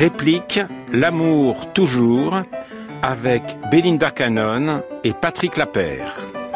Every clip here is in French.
Réplique L'amour toujours avec Belinda Cannon et Patrick Lapeyre.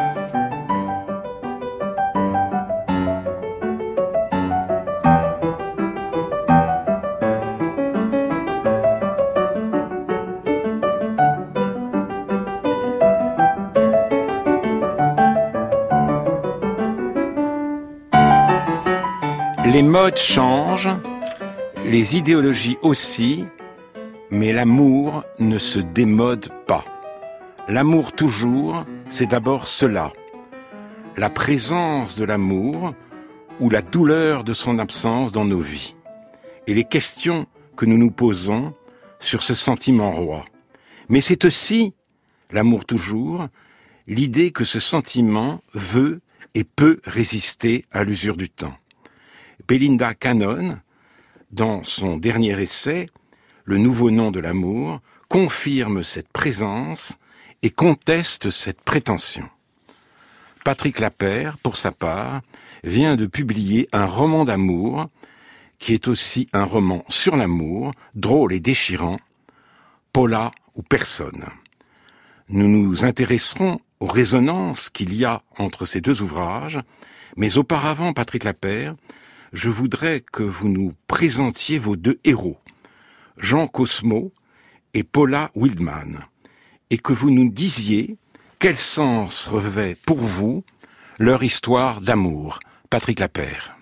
Les modes changent, les idéologies aussi, mais l'amour ne se démode pas. L'amour toujours, c'est d'abord cela. La présence de l'amour ou la douleur de son absence dans nos vies. Et les questions que nous nous posons sur ce sentiment roi. Mais c'est aussi, l'amour toujours, l'idée que ce sentiment veut et peut résister à l'usure du temps. Belinda Cannon, dans son dernier essai, Le nouveau nom de l'amour, confirme cette présence et conteste cette prétention. Patrick Lapeyre, pour sa part, vient de publier un roman d'amour qui est aussi un roman sur l'amour, drôle et déchirant, Paula ou personne. Nous nous intéresserons aux résonances qu'il y a entre ces deux ouvrages, mais auparavant, Patrick Lapeyre, je voudrais que vous nous présentiez vos deux héros, Jean Cosmo et Paula Wildman, et que vous nous disiez quel sens revêt pour vous leur histoire d'amour. Patrick Lapeyre.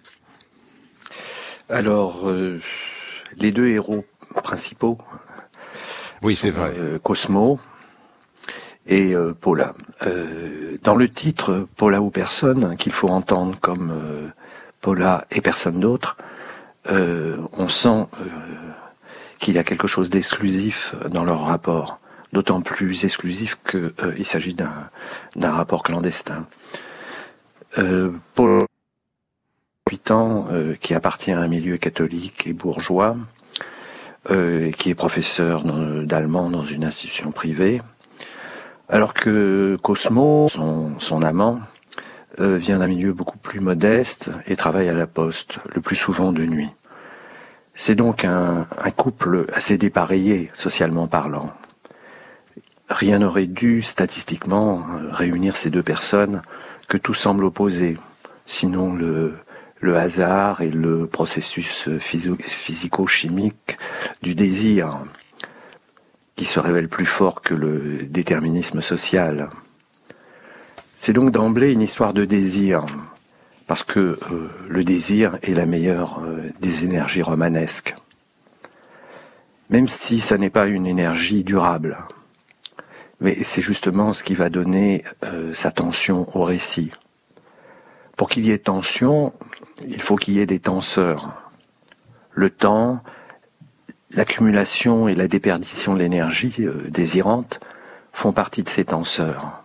Alors, les deux héros principaux, oui, c'est vrai, Cosmo et Paula. Dans le titre Paula ou personne, qu'il faut entendre comme Paula et personne d'autre, on sent qu'il y a quelque chose d'exclusif dans leur rapport, d'autant plus exclusif qu'il s'agit d'un rapport clandestin. Paula, 8 ans, qui appartient à un milieu catholique et bourgeois, qui est professeur d'allemand dans une institution privée, alors que Cosmo, son amant, vient d'un milieu beaucoup plus modeste et travaille à la poste, le plus souvent de nuit. C'est donc un couple assez dépareillé, socialement parlant. Rien n'aurait dû, statistiquement, réunir ces deux personnes, que tout semble opposé, sinon le hasard et le processus physico-chimique du désir, qui se révèle plus fort que le déterminisme social. C'est donc d'emblée une histoire de désir, parce que le désir est la meilleure des énergies romanesques. Même si ça n'est pas une énergie durable. Mais c'est justement ce qui va donner sa tension au récit. Pour qu'il y ait tension, il faut qu'il y ait des tenseurs. Le temps, l'accumulation et la déperdition de l'énergie désirante font partie de ces tenseurs.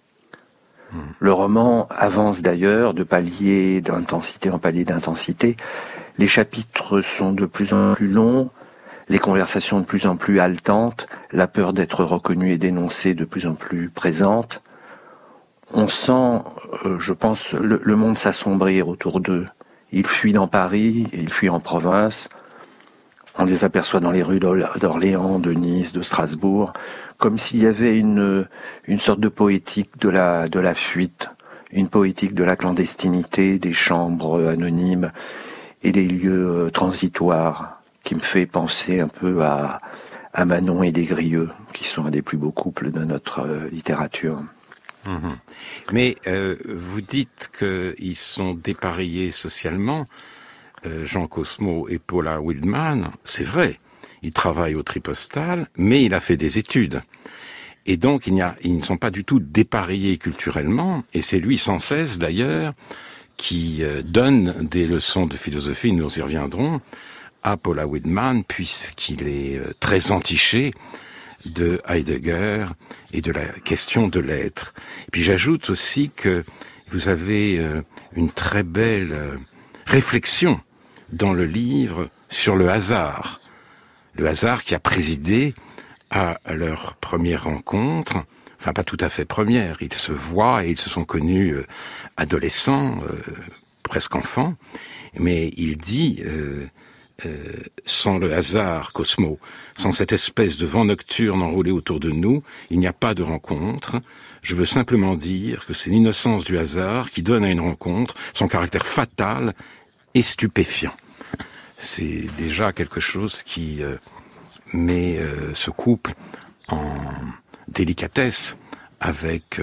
Le roman avance d'ailleurs de palier d'intensité en palier d'intensité. Les chapitres sont de plus en plus longs, les conversations de plus en plus haletantes, la peur d'être reconnu et dénoncé de plus en plus présente. On sent, je pense, le monde s'assombrir autour d'eux. Ils fuient dans Paris, et ils fuient en province. On les aperçoit dans les rues d'Orléans, de Nice, de Strasbourg, comme s'il y avait une sorte de poétique de la fuite, une poétique de la clandestinité, des chambres anonymes et des lieux transitoires, qui me fait penser un peu à Manon et Desgrieux, qui sont un des plus beaux couples de notre littérature. Mmh. Mais vous dites qu'ils sont dépareillés socialement, Jean Cosmo et Paula Wildman, c'est vrai. Il travaille au Tripostal, mais il a fait des études. Et donc, ils ne sont pas du tout dépareillés culturellement, et c'est lui sans cesse d'ailleurs qui donne des leçons de philosophie, nous y reviendrons, à Paula Wildman, puisqu'il est très entiché de Heidegger et de la question de l'être. Et puis j'ajoute aussi que vous avez une très belle réflexion dans le livre sur le hasard qui a présidé à leur première rencontre, enfin pas tout à fait première, ils se voient et ils se sont connus adolescents, presque enfants, mais il dit sans le hasard, Cosmo, sans cette espèce de vent nocturne enroulé autour de nous, il n'y a pas de rencontre. Je veux simplement dire que c'est l'innocence du hasard qui donne à une rencontre son caractère fatal et stupéfiant. C'est déjà quelque chose qui met ce couple en délicatesse avec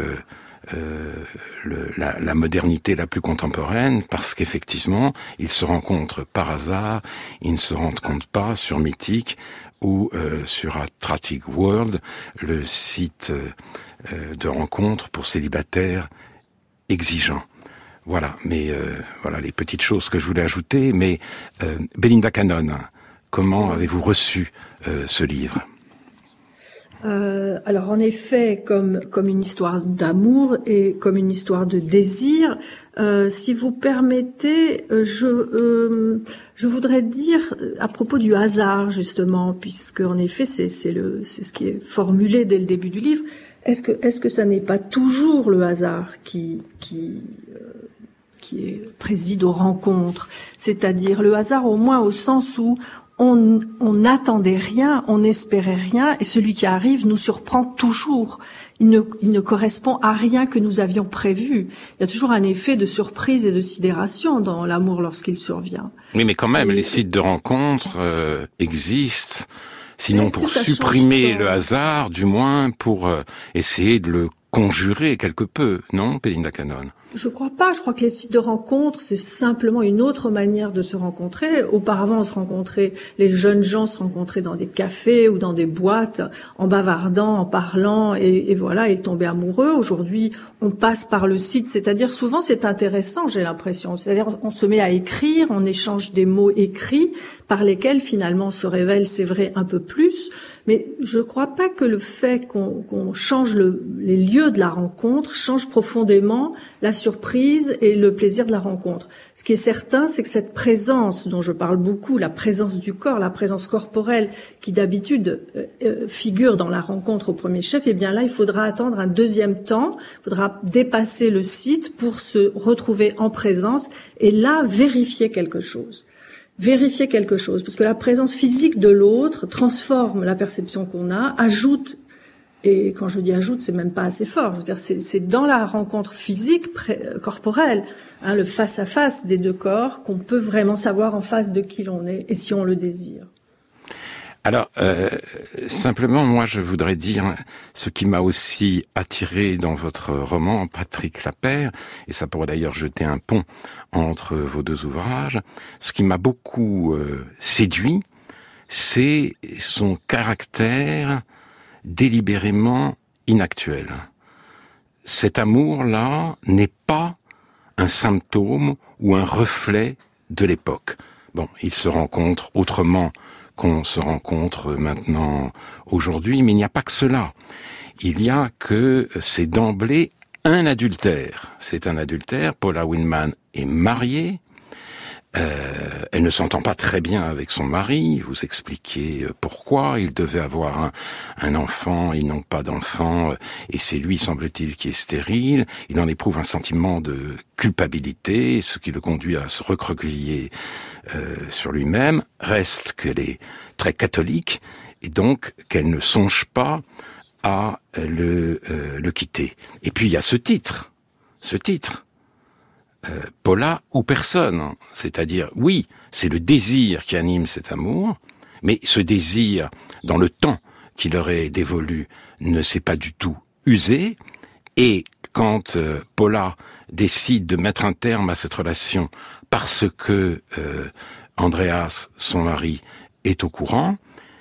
la modernité la plus contemporaine, parce qu'effectivement, ils se rencontrent par hasard, ils ne se rendent compte pas sur Mythique ou sur Atlantic World, le site de rencontre pour célibataires exigeants. Voilà, mais voilà les petites choses que je voulais ajouter. Mais Belinda Cannon, comment avez-vous reçu ce livre ? Alors en effet, comme une histoire d'amour et comme une histoire de désir, si vous permettez, je voudrais dire à propos du hasard justement, puisque en effet c'est ce qui est formulé dès le début du livre. Est-ce que ça n'est pas toujours le hasard qui préside aux rencontres, c'est-à-dire le hasard au moins au sens où on n'attendait rien, on n'espérait rien, et celui qui arrive nous surprend toujours. Il ne correspond à rien que nous avions prévu. Il y a toujours un effet de surprise et de sidération dans l'amour lorsqu'il survient. Oui, mais quand même, les sites de rencontres existent, sinon pour supprimer le hasard, du moins pour essayer de le conjurer quelque peu, non, Belinda Cannon ? Je crois pas. Je crois que les sites de rencontres, c'est simplement une autre manière de se rencontrer. Auparavant, les jeunes gens se rencontraient dans des cafés ou dans des boîtes, en bavardant, en parlant, et voilà, ils tombaient amoureux. Aujourd'hui, on passe par le site, c'est-à-dire souvent c'est intéressant, j'ai l'impression. C'est-à-dire on se met à écrire, on échange des mots écrits par lesquels finalement on se révèle, c'est vrai, un peu plus. Mais je crois pas que le fait qu'on change les lieux de la rencontre change profondément la surprise et le plaisir de la rencontre. Ce qui est certain, c'est que cette présence dont je parle beaucoup, la présence du corps, la présence corporelle qui d'habitude figure dans la rencontre au premier chef, eh bien là, il faudra attendre un deuxième temps, il faudra dépasser le site pour se retrouver en présence et là, vérifier quelque chose. Parce que la présence physique de l'autre transforme la perception qu'on a, ajoute. Et quand je dis ajoute, c'est même pas assez fort. Je veux dire, c'est dans la rencontre physique, corporelle, le face-à-face des deux corps, qu'on peut vraiment savoir en face de qui l'on est et si on le désire. Alors, simplement, moi, je voudrais dire ce qui m'a aussi attiré dans votre roman, Patrick Lapeyre, et ça pourrait d'ailleurs jeter un pont entre vos deux ouvrages. Ce qui m'a beaucoup séduit, c'est son caractère délibérément inactuel. Cet amour-là n'est pas un symptôme ou un reflet de l'époque. Bon, il se rencontre autrement qu'on se rencontre maintenant aujourd'hui, mais il n'y a pas que cela. Il y a que c'est d'emblée un adultère. C'est un adultère. Paula Windman est mariée. Elle ne s'entend pas très bien avec son mari. Vous expliquez pourquoi. Il devait avoir un enfant, ils n'ont pas d'enfant, et c'est lui, semble-t-il, qui est stérile. Il en éprouve un sentiment de culpabilité, ce qui le conduit à se recroqueviller sur lui-même. Reste qu'elle est très catholique, et donc qu'elle ne songe pas à le quitter. Et puis il y a ce titre. Paula ou personne, c'est-à-dire, oui, c'est le désir qui anime cet amour, mais ce désir, dans le temps qui leur est dévolu, ne s'est pas du tout usé, et quand Paula décide de mettre un terme à cette relation parce que Andreas, son mari, est au courant,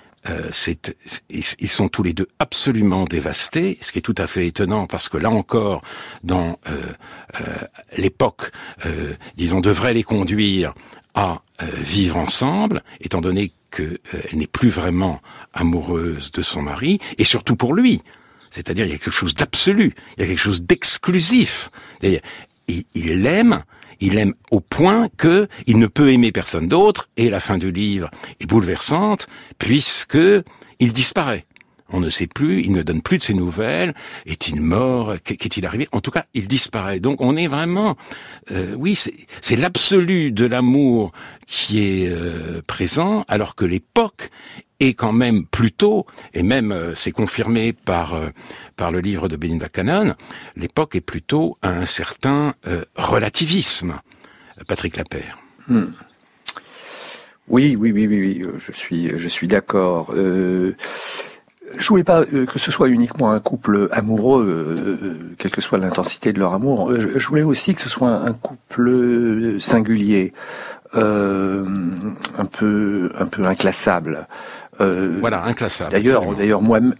ils sont tous les deux absolument dévastés, ce qui est tout à fait étonnant parce que là encore, dans l'époque, disons, devrait les conduire à vivre ensemble, étant donné qu'elle n'est plus vraiment amoureuse de son mari, et surtout pour lui. C'est-à-dire, il y a quelque chose d'absolu, il y a quelque chose d'exclusif. Il l'aime au point que il ne peut aimer personne d'autre, et la fin du livre est bouleversante, puisque il disparaît. On ne sait plus, il ne donne plus de ses nouvelles. Est-il mort? Qu'est-il arrivé? En tout cas, il disparaît. Donc on est vraiment... oui, c'est l'absolu de l'amour qui est présent, alors que l'époque est quand même plutôt, et même c'est confirmé par le livre de Belinda Cannon, l'époque est plutôt un certain relativisme. Patrick Lapeyre. Oui, je suis d'accord. Je voulais pas que ce soit uniquement un couple amoureux, quelle que soit l'intensité de leur amour. Je voulais aussi que ce soit un couple singulier, un peu inclassable. Voilà, inclassable. D'ailleurs, moi-même,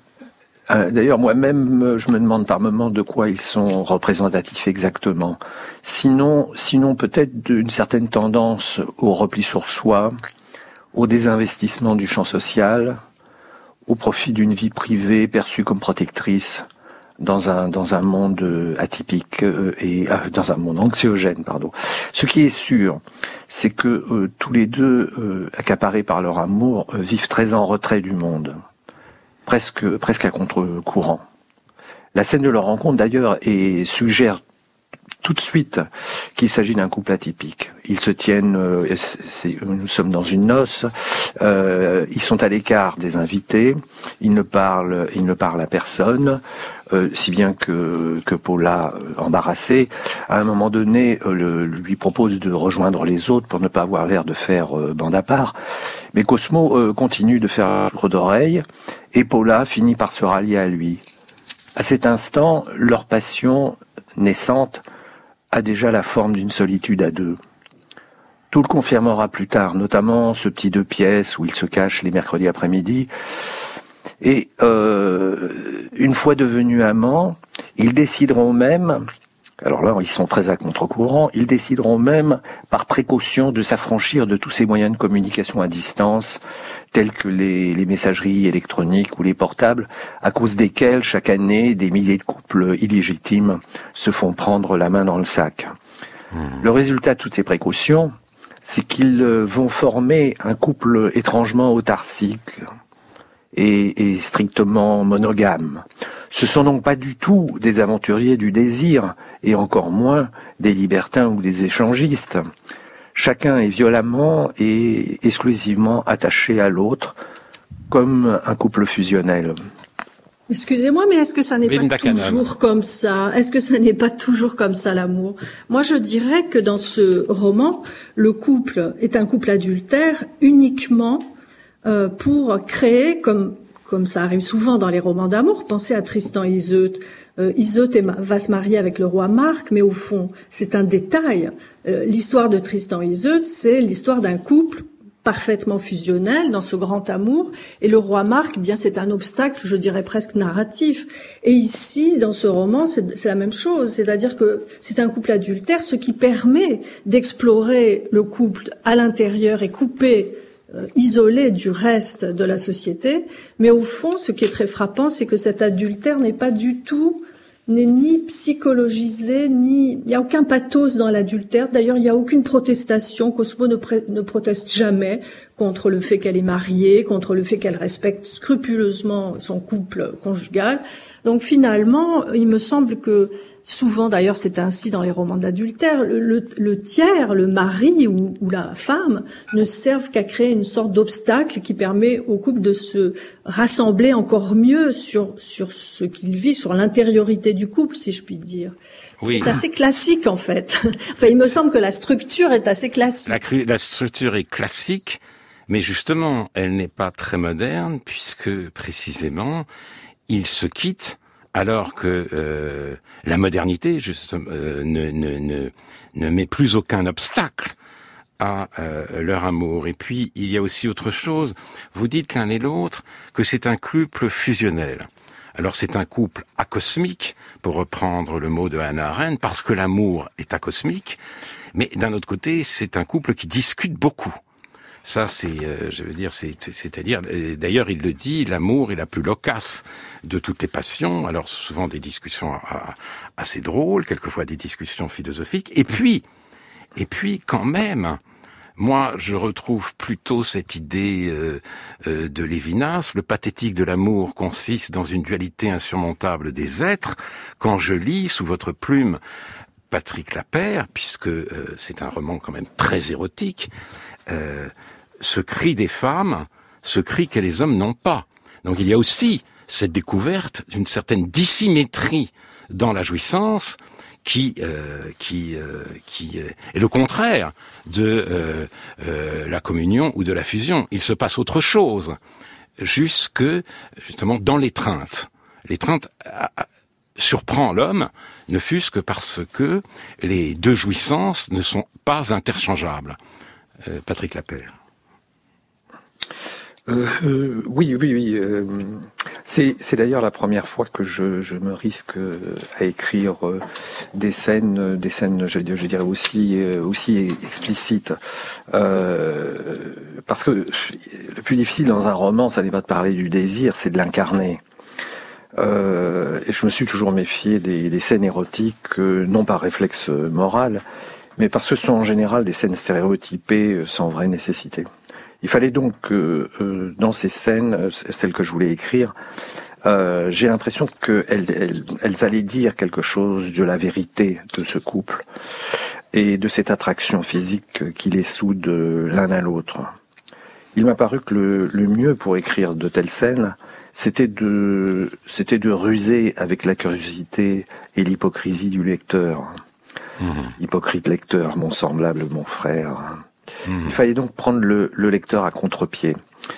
je me demande par moments de quoi ils sont représentatifs exactement. Sinon peut-être d'une certaine tendance au repli sur soi, au désinvestissement du champ social, au profit d'une vie privée perçue comme protectrice dans un monde atypique et dans un monde anxiogène, pardon. Ce qui est sûr, c'est que tous les deux, accaparés par leur amour, vivent très en retrait du monde, presque à contre-courant. La scène de leur rencontre, d'ailleurs, suggère tout de suite qu'il s'agit d'un couple atypique. Ils se tiennent, nous sommes dans une noce, ils sont à l'écart des invités, ils ne parlent à personne, si bien que Paula, embarrassée, à un moment donné, lui propose de rejoindre les autres pour ne pas avoir l'air de faire bande à part. Mais Cosmo continue de faire un tour d'oreille, et Paula finit par se rallier à lui. À cet instant, leur passion naissante a déjà la forme d'une solitude à deux. Tout le confirmera plus tard, notamment ce petit 2 pièces où ils se cachent les mercredis après-midi. Et une fois devenus amants, ils décideront même, alors là ils sont très à contre-courant, ils décideront même par précaution de s'affranchir de tous ces moyens de communication à distance, tels que les messageries électroniques ou les portables, à cause desquels chaque année des milliers de couples illégitimes se font prendre la main dans le sac. Le résultat de toutes ces précautions, c'est qu'ils vont former un couple étrangement autarcique et strictement monogame. Ce sont donc pas du tout des aventuriers du désir, et encore moins des libertins ou des échangistes. Chacun est violemment et exclusivement attaché à l'autre, comme un couple fusionnel. Excusez-moi, mais est-ce que ça n'est pas toujours comme ça? Est-ce que ça n'est pas toujours comme ça, l'amour? Moi, je dirais que dans ce roman, le couple est un couple adultère uniquement pour créer, comme ça arrive souvent dans les romans d'amour, pensez à Tristan et Iseut. Iseut va se marier avec le roi Marc, mais au fond, c'est un détail. L'histoire de Tristan et Iseut, c'est l'histoire d'un couple parfaitement fusionnel dans ce grand amour, et le roi Marc, bien, c'est un obstacle, je dirais presque narratif. Et ici, dans ce roman, c'est la même chose, c'est-à-dire que c'est un couple adultère, ce qui permet d'explorer le couple à l'intérieur et couper, isolé du reste de la société. Mais au fond, ce qui est très frappant, c'est que cet adultère n'est ni psychologisé, il n'y a aucun pathos dans l'adultère. D'ailleurs, il n'y a aucune protestation. Cosmo ne proteste jamais contre le fait qu'elle est mariée, contre le fait qu'elle respecte scrupuleusement son couple conjugal. Donc finalement, il me semble que souvent, d'ailleurs, c'est ainsi dans les romans d'adultère, le tiers, le mari ou la femme ne servent qu'à créer une sorte d'obstacle qui permet au couple de se rassembler encore mieux sur ce qu'il vit, sur l'intériorité du couple, si je puis dire. Oui. C'est assez classique, en fait. Enfin, il me semble que la structure est assez classique. La structure est classique, mais justement, elle n'est pas très moderne, puisque, précisément, ils se quittent alors que la modernité ne met plus aucun obstacle à leur amour. Et puis, il y a aussi autre chose. Vous dites l'un et l'autre que c'est un couple fusionnel. Alors, c'est un couple acosmique, pour reprendre le mot de Hannah Arendt, parce que l'amour est acosmique. Mais d'un autre côté, c'est un couple qui discute beaucoup. Ça, c'est-à-dire, d'ailleurs, il le dit, l'amour est la plus loquace de toutes les passions. Alors, souvent des discussions assez drôles, quelquefois des discussions philosophiques. Et puis, quand même, Moi, je retrouve plutôt cette idée de Lévinas. Le pathétique de l'amour consiste dans une dualité insurmontable des êtres. Quand je lis, sous votre plume, Patrick Lapeyre, puisque c'est un roman quand même très érotique, ce cri des femmes, ce cri que les hommes n'ont pas. Donc il y a aussi cette découverte d'une certaine dissymétrie dans la jouissance qui est le contraire de la communion ou de la fusion. Il se passe autre chose, justement dans l'étreinte. L'étreinte surprend l'homme, ne fût-ce que parce que les deux jouissances ne sont pas interchangeables. Patrick Lapeyre. Oui. C'est d'ailleurs la première fois que je me risque à écrire des scènes, je dirais aussi explicites, parce que le plus difficile dans un roman, ça n'est pas de parler du désir, c'est de l'incarner. Et je me suis toujours méfié des scènes érotiques, non par réflexe moral, mais parce que ce sont en général des scènes stéréotypées sans vraie nécessité. Il fallait donc que dans ces scènes, celles que je voulais écrire, j'ai l'impression qu'elles allaient dire quelque chose de la vérité de ce couple et de cette attraction physique qui les soude l'un à l'autre. Il m'a paru que le mieux pour écrire de telles scènes, c'était de ruser avec la curiosité et l'hypocrisie du lecteur. Hypocrite lecteur, mon semblable, mon frère. Il fallait donc prendre le lecteur à contre-pied.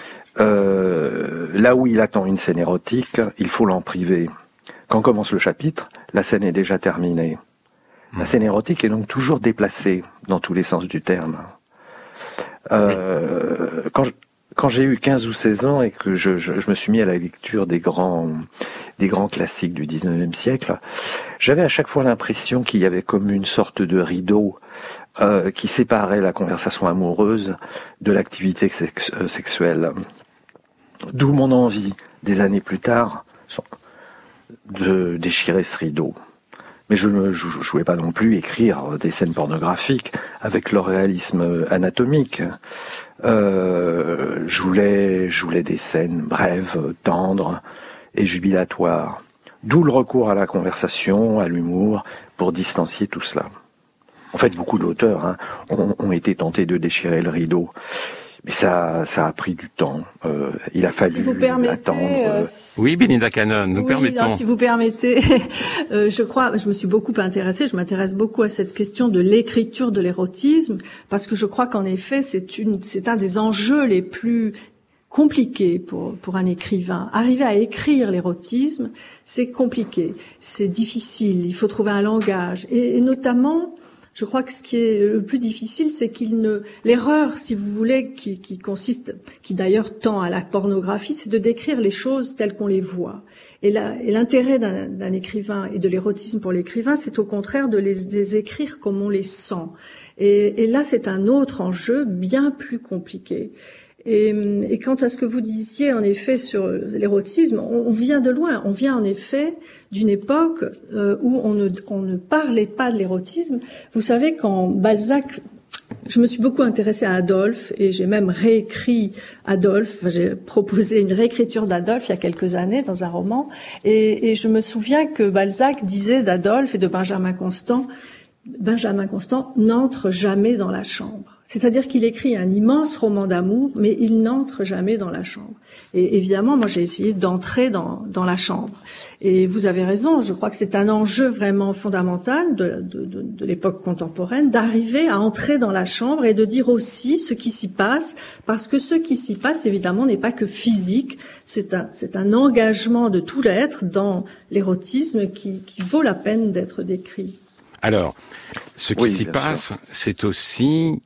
Là où il attend une scène érotique, il faut l'en priver. Quand commence le chapitre, la scène est déjà terminée. La scène érotique est donc toujours déplacée dans tous les sens du terme. Quand j'ai eu 15 ou 16 ans et que je me suis mis à la lecture des grands classiques du 19e siècle, j'avais à chaque fois l'impression qu'il y avait comme une sorte de rideau qui séparait la conversation amoureuse de l'activité sexuelle. D'où mon envie, des années plus tard, de déchirer ce rideau. Mais je ne voulais pas non plus écrire des scènes pornographiques avec leur réalisme anatomique. Je voulais des scènes brèves, tendres et jubilatoires. D'où le recours à la conversation, à l'humour, pour distancier tout cela. En fait, beaucoup d'auteurs ont été tentés de déchirer le rideau. Mais ça a pris du temps. Il a fallu attendre. Oui, Belinda Cannon, nous permettons. Non, si vous permettez, je me suis beaucoup intéressée, je m'intéresse beaucoup à cette question de l'écriture de l'érotisme, parce que je crois qu'en effet, c'est un des enjeux les plus compliqués pour un écrivain. Arriver à écrire l'érotisme, c'est compliqué, c'est difficile, il faut trouver un langage, et notamment, je crois que ce qui est le plus difficile, c'est l'erreur, si vous voulez, qui d'ailleurs tend à la pornographie, c'est de décrire les choses telles qu'on les voit. Et l'intérêt d'un écrivain et de l'érotisme pour l'écrivain, c'est au contraire de les écrire comme on les sent. Et là, c'est un autre enjeu bien plus compliqué. Et quant à ce que vous disiez en effet sur l'érotisme, on vient de loin. On vient en effet d'une époque où on ne parlait pas de l'érotisme. Vous savez, quand Balzac, je me suis beaucoup intéressée à Adolphe et j'ai même réécrit Adolphe. J'ai proposé une réécriture d'Adolphe il y a quelques années dans un roman. Et je me souviens que Balzac disait d'Adolphe et de Benjamin Constant n'entre jamais dans la chambre. C'est-à-dire qu'il écrit un immense roman d'amour, mais il n'entre jamais dans la chambre. Et évidemment, moi, j'ai essayé d'entrer dans la chambre. Et vous avez raison, je crois que c'est un enjeu vraiment fondamental de l'époque contemporaine, d'arriver à entrer dans la chambre et de dire aussi ce qui s'y passe, parce que ce qui s'y passe, évidemment, n'est pas que physique, c'est un engagement de tout l'être dans l'érotisme qui vaut la peine d'être décrit. Alors, ce qui s'y passe, c'est aussi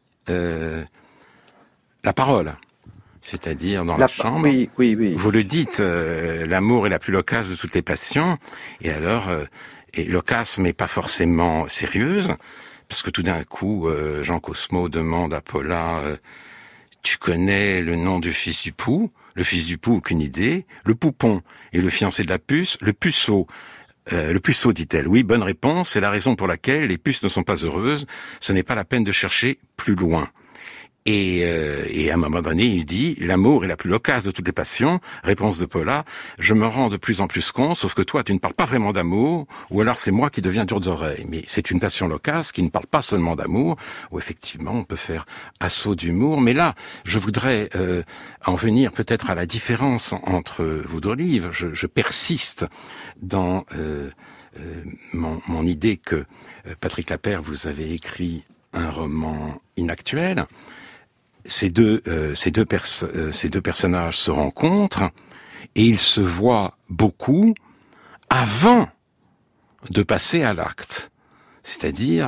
la parole, c'est-à-dire dans la chambre. Oui. Vous le dites, l'amour est la plus loquace de toutes les passions, et alors, loquace mais pas forcément sérieuse, parce que tout d'un coup, Jean Cosmo demande à Paula, tu connais le nom du fils du Pou? Le fils du Pou, aucune idée. Le Poupon est le fiancé de la puce. Le puceau, dit-elle. Oui, bonne réponse. C'est la raison pour laquelle les puces ne sont pas heureuses. Ce n'est pas la peine de chercher plus loin. Et à un moment donné, il dit, l'amour est la plus loquace de toutes les passions. Réponse de Paula, je me rends de plus en plus compte, sauf que toi, tu ne parles pas vraiment d'amour, ou alors c'est moi qui deviens dur d'oreille. Mais c'est une passion loquace qui ne parle pas seulement d'amour, où effectivement on peut faire assaut d'humour. Mais là, je voudrais en venir peut-être à la différence entre vos deux livres. Je persiste dans mon idée que Patrick Lapeyre, vous avez écrit un roman inactuel. Ces deux personnages se rencontrent et ils se voient beaucoup avant de passer à l'acte. C'est-à-dire,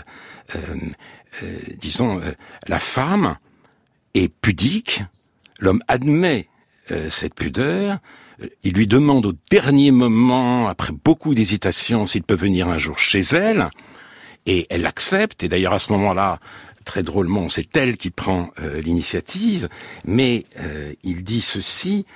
disons, la femme est pudique, l'homme admet cette pudeur, il lui demande au dernier moment, après beaucoup d'hésitation, s'il peut venir un jour chez elle, et elle l'accepte, et d'ailleurs à ce moment-là, très drôlement, c'est elle qui prend l'initiative, mais il dit ceci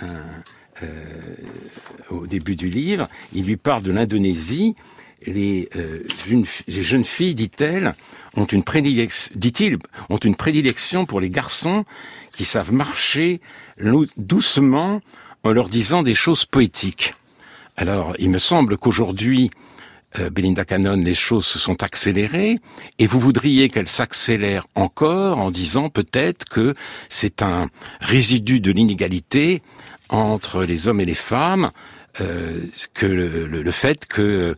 au début du livre, il lui parle de l'Indonésie, les jeunes filles, dit-elle, ont une prédilection pour les garçons qui savent marcher doucement en leur disant des choses poétiques. Alors, il me semble qu'aujourd'hui, Belinda Cannon, les choses se sont accélérées et vous voudriez qu'elles s'accélèrent encore en disant peut-être que c'est un résidu de l'inégalité entre les hommes et les femmes, que le fait que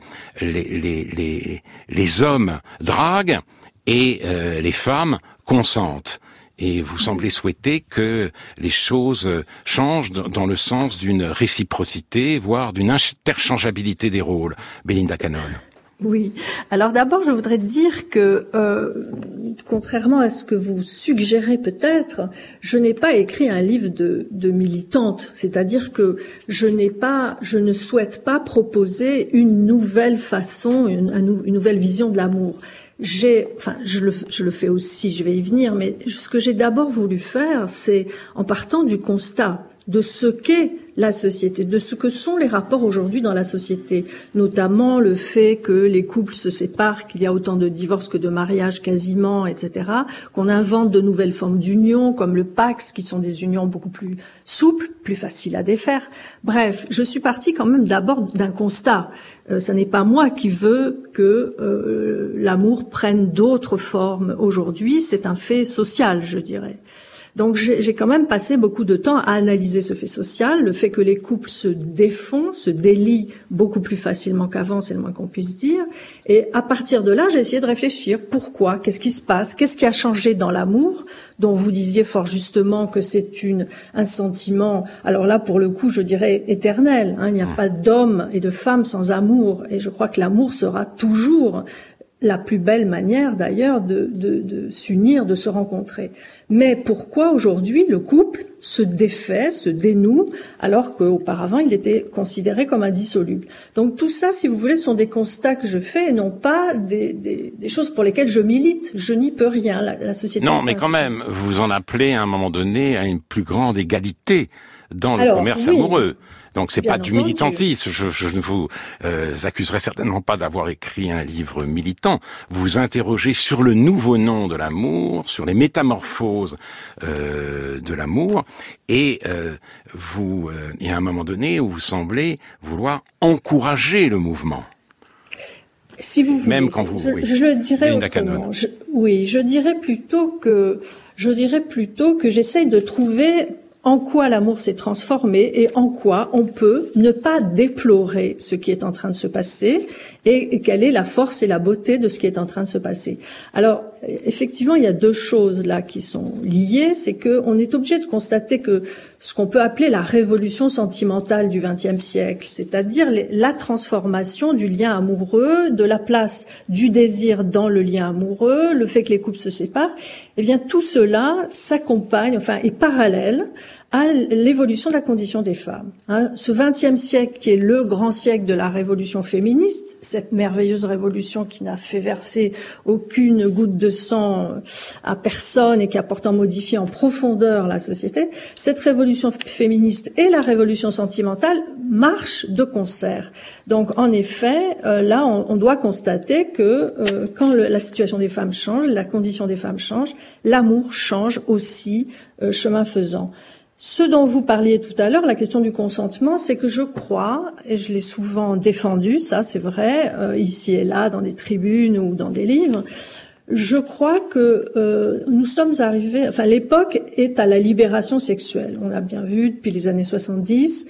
les hommes draguent et les femmes consentent. Et vous semblez souhaiter que les choses changent dans le sens d'une réciprocité, voire d'une interchangeabilité des rôles. Belinda Cannon. Oui. Alors d'abord, je voudrais dire que, contrairement à ce que vous suggérez peut-être, je n'ai pas écrit un livre de militante. C'est-à-dire que je ne souhaite pas proposer une nouvelle façon, une nouvelle vision de l'amour. Je le fais aussi, je vais y venir, mais ce que j'ai d'abord voulu faire, c'est en partant du constat de ce qu'est la société, de ce que sont les rapports aujourd'hui dans la société, notamment le fait que les couples se séparent, qu'il y a autant de divorces que de mariages quasiment, etc., qu'on invente de nouvelles formes d'union, comme le Pacs, qui sont des unions beaucoup plus souples, plus faciles à défaire. Bref, je suis partie quand même d'abord d'un constat. Ça n'est pas moi qui veux que l'amour prenne d'autres formes aujourd'hui, c'est un fait social, je dirais. Donc j'ai quand même passé beaucoup de temps à analyser ce fait social, le fait que les couples se défont, se délient beaucoup plus facilement qu'avant, c'est le moins qu'on puisse dire. Et à partir de là, j'ai essayé de réfléchir. Pourquoi? Qu'est-ce qui se passe? Qu'est-ce qui a changé dans l'amour, dont vous disiez fort justement que c'est un sentiment, alors là pour le coup je dirais éternel, il n'y a pas d'homme et de femme sans amour, et je crois que l'amour sera toujours la plus belle manière d'ailleurs de s'unir, de se rencontrer. Mais pourquoi aujourd'hui le couple se défait, se dénoue, alors qu'auparavant il était considéré comme indissoluble? Donc tout ça, si vous voulez, sont des constats que je fais et non pas des choses pour lesquelles je milite. Je n'y peux rien, la société. Non, mais quand même, vous en appelez à un moment donné à une plus grande égalité dans le commerce amoureux. Donc c'est pas du militantisme. Je ne vous accuserai certainement pas d'avoir écrit un livre militant. Vous interrogez sur le nouveau nom de l'amour, sur les métamorphoses de l'amour, et il y a un moment donné où vous semblez vouloir encourager le mouvement. Si vous voulez, même quand je le dirais autrement. Je dirais plutôt que j'essaye de trouver en quoi l'amour s'est transformé et en quoi on peut ne pas déplorer ce qui est en train de se passer et quelle est la force et la beauté de ce qui est en train de se passer. Alors, effectivement, il y a deux choses là qui sont liées, c'est que on est obligé de constater que ce qu'on peut appeler la révolution sentimentale du XXe siècle, c'est-à-dire la transformation du lien amoureux, de la place du désir dans le lien amoureux, le fait que les couples se séparent, eh bien tout cela s'accompagne, est parallèle à l'évolution de la condition des femmes. Ce XXe siècle, qui est le grand siècle de la révolution féministe, cette merveilleuse révolution qui n'a fait verser aucune goutte de sang à personne et qui a pourtant modifié en profondeur la société, cette révolution féministe et la révolution sentimentale marchent de concert. Donc, en effet, là, on doit constater que quand la situation des femmes change, la condition des femmes change, l'amour change aussi, chemin faisant. Ce dont vous parliez tout à l'heure, la question du consentement, c'est que je crois, et je l'ai souvent défendu, ça c'est vrai, ici et là, dans des tribunes ou dans des livres, je crois que nous sommes arrivés, enfin l'époque est à la libération sexuelle. On a bien vu depuis les années 70,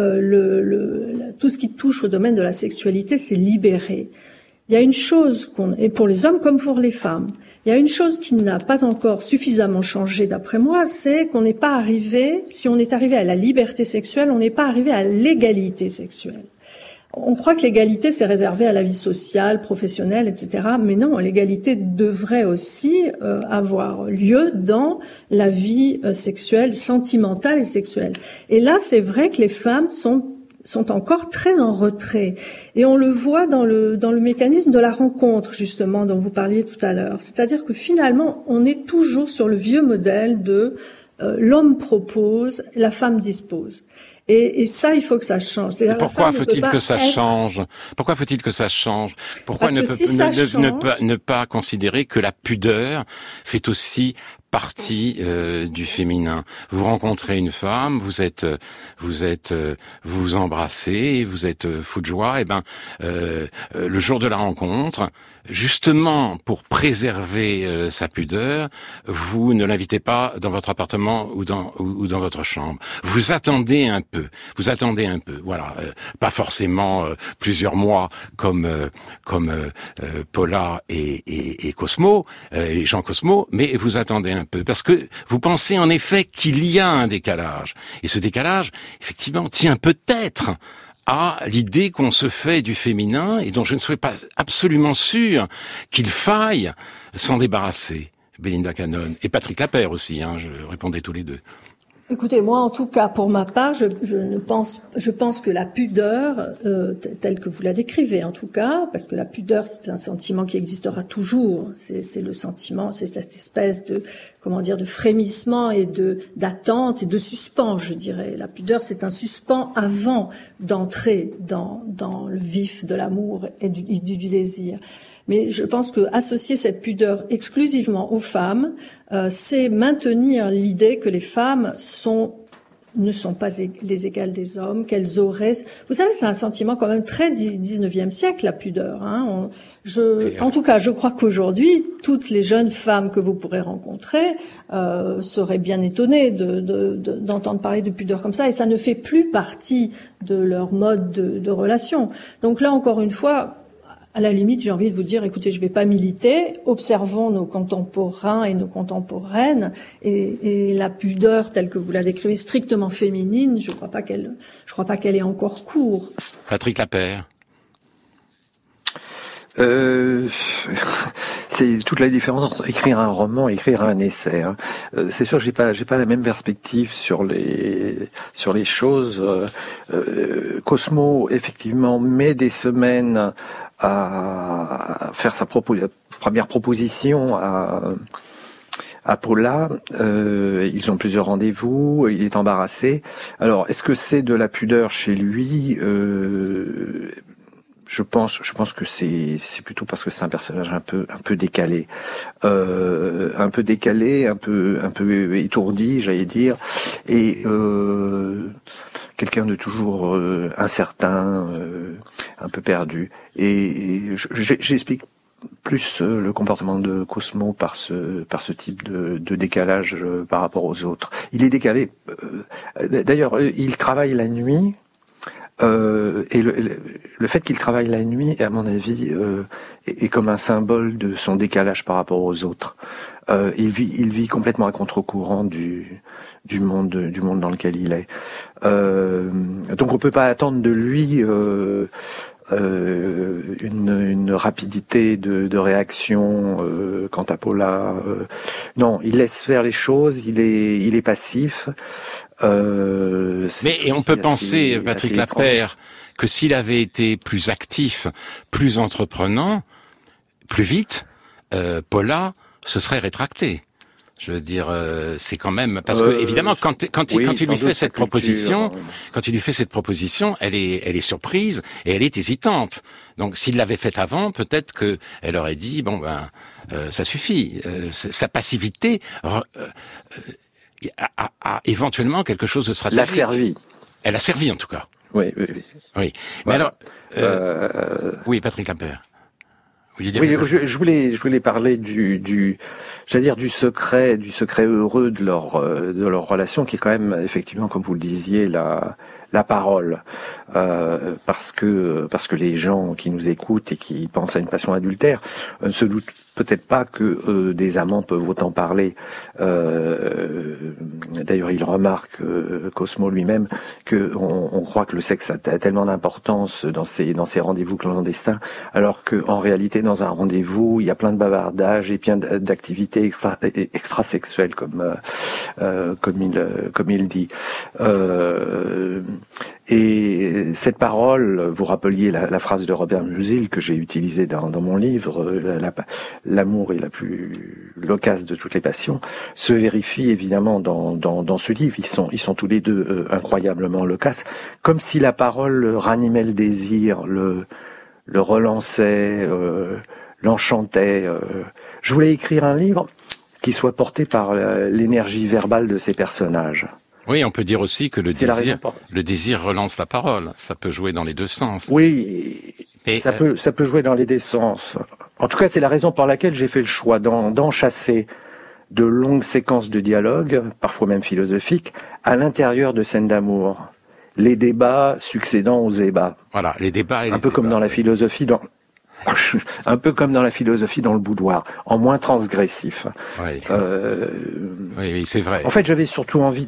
tout ce qui touche au domaine de la sexualité s'est libéré. Il y a une chose et pour les hommes comme pour les femmes, il y a une chose qui n'a pas encore suffisamment changé d'après moi, c'est qu'on n'est pas arrivé, si on est arrivé à la liberté sexuelle, on n'est pas arrivé à l'égalité sexuelle. On croit que l'égalité c'est réservé à la vie sociale, professionnelle, etc. Mais non, l'égalité devrait aussi avoir lieu dans la vie sexuelle, sentimentale et sexuelle. Et là, c'est vrai que les femmes sont encore très en retrait. Et on le voit dans le mécanisme de la rencontre, justement, dont vous parliez tout à l'heure. C'est-à-dire que finalement, on est toujours sur le vieux modèle de l'homme propose, la femme dispose. Et ça, il faut que ça change. Pourquoi faut-il que ça change? Pourquoi faut-il que ça change? Pourquoi ne pas considérer que la pudeur fait aussi partie du féminin? Vous rencontrez une femme, vous vous embrassez, vous êtes fou de joie, et le jour de la rencontre, justement pour préserver sa pudeur, vous ne l'invitez pas dans votre appartement ou dans votre chambre. Vous attendez un peu, voilà, pas forcément plusieurs mois comme Paula et Cosmo et Jean Cosmo, mais vous attendez un peu parce que vous pensez en effet qu'il y a un décalage, et ce décalage effectivement tient peut-être à l'idée qu'on se fait du féminin et dont je ne suis pas absolument sûr qu'il faille s'en débarrasser. Belinda Cannon et Patrick Lapeyre aussi, je répondais tous les deux. Écoutez, moi, en tout cas, pour ma part, je pense que la pudeur, telle que vous la décrivez, en tout cas, parce que la pudeur, c'est un sentiment qui existera toujours. C'est le sentiment, c'est cette espèce de frémissement et d'attente et de suspens, je dirais. La pudeur, c'est un suspens avant d'entrer dans le vif de l'amour et du désir. Mais je pense que associer cette pudeur exclusivement aux femmes, c'est maintenir l'idée que les femmes ne sont pas les égales des hommes, qu'elles auraient. Vous savez, c'est un sentiment quand même très 19e siècle, la pudeur. En tout cas, je crois qu'aujourd'hui, toutes les jeunes femmes que vous pourrez rencontrer seraient bien étonnées d'entendre parler de pudeur comme ça, et ça ne fait plus partie de leur mode de relation. Donc là, encore une fois, à la limite, j'ai envie de vous dire, écoutez, je vais pas militer, observons nos contemporains et nos contemporaines, et la pudeur telle que vous la décrivez, strictement féminine, je crois pas qu'elle ait encore cours. Patrick Lapeyre. C'est toute la différence entre écrire un roman et écrire un essai. C'est sûr, j'ai pas la même perspective sur les choses. Cosmo, effectivement, met des semaines à faire sa première proposition à Paula. Ils ont plusieurs rendez-vous, il est embarrassé. Alors, est-ce que c'est de la pudeur chez lui? Je pense que c'est plutôt parce que c'est un personnage un peu décalé, un peu étourdi, j'allais dire, et quelqu'un de toujours incertain, un peu perdu. Et j'explique plus le comportement de Cosmo par ce type de décalage par rapport aux autres. Il est décalé. D'ailleurs, il travaille la nuit. Et le fait qu'il travaille la nuit, à mon avis, est comme un symbole de son décalage par rapport aux autres. Il vit complètement à contre-courant du monde dans lequel il est. Donc on peut pas attendre de lui une rapidité de réaction quant à Paula. Non, il laisse faire les choses, il est passif. Mais on peut penser, Patrick Lapeyre, que s'il avait été plus actif, plus entreprenant, plus vite, Paula se serait rétractée. Je veux dire, c'est quand même parce que évidemment quand il lui fait cette proposition, elle est surprise et elle est hésitante. Donc s'il l'avait fait avant, peut-être que elle aurait dit ça suffit. Sa passivité a éventuellement quelque chose de stratégique. L'a servi. Elle a servi en tout cas. Oui. Mais voilà. Oui, Patrick Lapeyre. Oui, je voulais parler du secret heureux de leur relation, qui est quand même effectivement, comme vous le disiez, la parole, parce que les gens qui nous écoutent et qui pensent à une passion adultère ne se doutent peut-être pas que des amants peuvent autant parler. D'ailleurs, il remarque, Cosmo lui-même, que on croit que le sexe a tellement d'importance dans ces rendez-vous clandestins, alors que en réalité, dans un rendez-vous, il y a plein de bavardages et plein d'activités extrasexuelles, comme il dit. Et cette parole, vous rappeliez la phrase de Robert Musil que j'ai utilisée dans mon livre, l'amour est la plus loquace de toutes les passions, se vérifie évidemment dans ce livre. Ils sont tous les deux incroyablement loquaces, comme si la parole ranimait le désir, le relançait, l'enchantait. Je voulais écrire un livre qui soit porté par l'énergie verbale de ces personnages. Oui, on peut dire aussi que le désir relance la parole. Ça peut jouer dans les deux sens. Oui, ça peut jouer dans les deux sens. En tout cas, c'est la raison pour laquelle j'ai fait le choix d'enchasser de longues séquences de dialogue, parfois même philosophiques, à l'intérieur de scènes d'amour. Les débats succédant aux ébats. Voilà, les débats et un peu comme dans la philosophie, un peu comme dans la philosophie dans le boudoir, en moins transgressif. Oui, oui, c'est vrai. En fait, j'avais surtout envie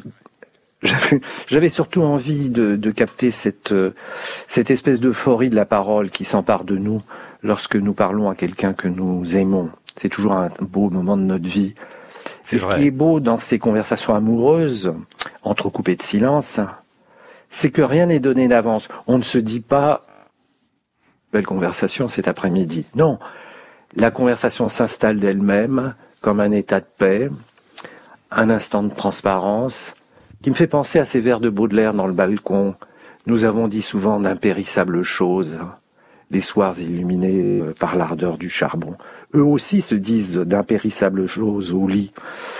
de capter cette espèce d'euphorie de la parole qui s'empare de nous lorsque nous parlons à quelqu'un que nous aimons. C'est toujours un beau moment de notre vie. Et ce qui est beau dans ces conversations amoureuses, entrecoupées de silence, c'est que rien n'est donné d'avance. On ne se dit pas « belle conversation cet après-midi ». Non, la conversation s'installe d'elle-même comme un état de paix, un instant de transparence, qui me fait penser à ces vers de Baudelaire dans le balcon. Nous avons dit souvent d'impérissables choses, les soirs illuminés par l'ardeur du charbon. Eux aussi se disent d'impérissables choses au lit.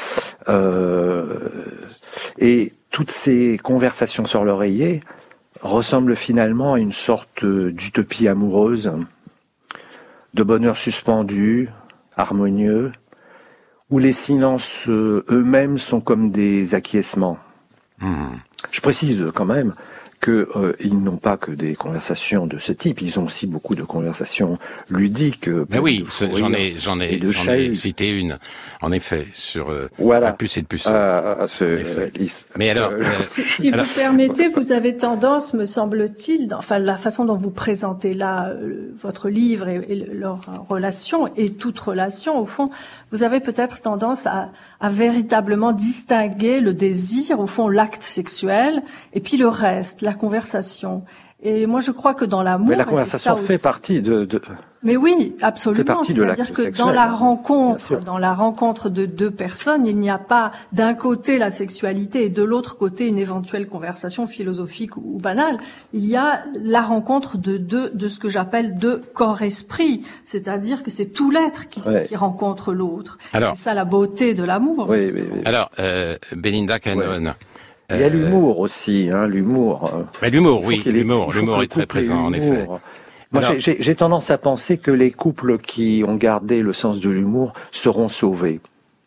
Et toutes ces conversations sur l'oreiller ressemblent finalement à une sorte d'utopie amoureuse, de bonheur suspendu, harmonieux, où les silences eux-mêmes sont comme des acquiescements. Je précise quand même qu'ils n'ont pas que des conversations de ce type, ils ont aussi beaucoup de conversations ludiques. Mais oui, j'en ai cité une, en effet, sur la puce et le puceau. Mais alors, si vous permettez, vous avez tendance, me semble-t-il, la façon dont vous présentez là votre livre et leur relation, et toute relation, au fond, vous avez peut-être tendance à véritablement distinguer le désir, au fond, l'acte sexuel, et puis le reste, la conversation. Et moi, je crois que dans l'amour, mais la conversation fait partie de. Mais oui, absolument. C'est-à-dire que sexuel, dans la rencontre de deux personnes, il n'y a pas d'un côté la sexualité et de l'autre côté une éventuelle conversation philosophique ou banale. Il y a la rencontre de ce que j'appelle deux corps-esprit. C'est-à-dire que c'est tout l'être qui rencontre l'autre. C'est ça la beauté de l'amour. Oui. Alors, Belinda Cannon. Ouais. Il y a l'humour aussi, l'humour. Mais l'humour, oui, l'humour est très présent, en effet. Moi, j'ai tendance à penser que les couples qui ont gardé le sens de l'humour seront sauvés.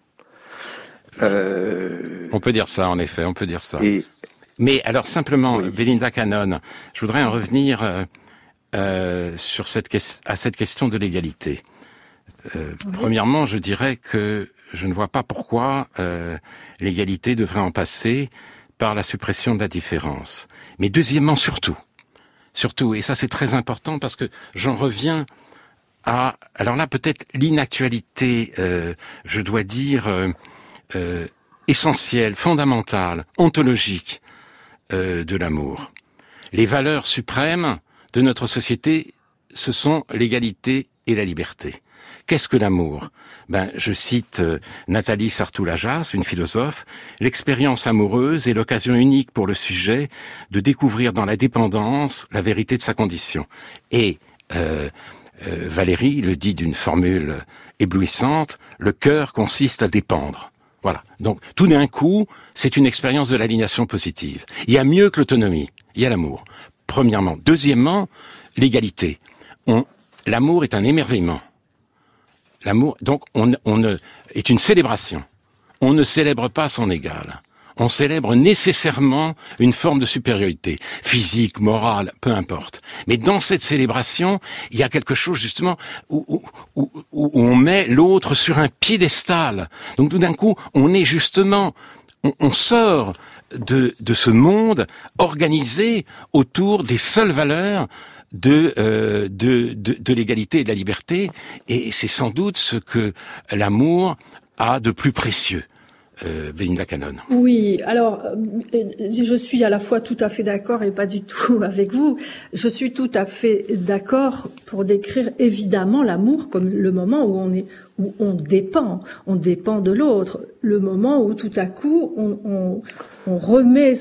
On peut dire ça, en effet, on peut dire ça. Mais alors, simplement, Belinda Cannon, je voudrais en revenir sur cette question de l'égalité. Premièrement, je dirais que je ne vois pas pourquoi l'égalité devrait en passer par la suppression de la différence. Mais deuxièmement, surtout, surtout, et ça c'est très important parce que j'en reviens à, alors là peut-être l'inactualité, je dois dire, essentielle, fondamentale, ontologique de l'amour. Les valeurs suprêmes de notre société, ce sont l'égalité et la liberté. Qu'est-ce que l'amour ? Je cite Nathalie Sartoulajas, une philosophe, « L'expérience amoureuse est l'occasion unique pour le sujet de découvrir dans la dépendance la vérité de sa condition. » Et Valérie le dit d'une formule éblouissante, « Le cœur consiste à dépendre. » Voilà. Donc, tout d'un coup, c'est une expérience de l'aliénation positive. Il y a mieux que l'autonomie. Il y a l'amour. Premièrement. Deuxièmement, l'égalité. L'amour est un émerveillement. L'amour, donc, est une célébration. On ne célèbre pas son égal. On célèbre nécessairement une forme de supériorité, physique, morale, peu importe. Mais dans cette célébration, il y a quelque chose justement où on met l'autre sur un piédestal. Donc tout d'un coup, on est justement, on sort de ce monde organisé autour des seules valeurs de l'égalité et de la liberté, et c'est sans doute ce que l'amour a de plus précieux. Belinda Cannon. Oui, alors je suis à la fois tout à fait d'accord et pas du tout avec vous. Je suis tout à fait d'accord pour décrire évidemment l'amour comme le moment où on dépend de l'autre, le moment où tout à coup on remet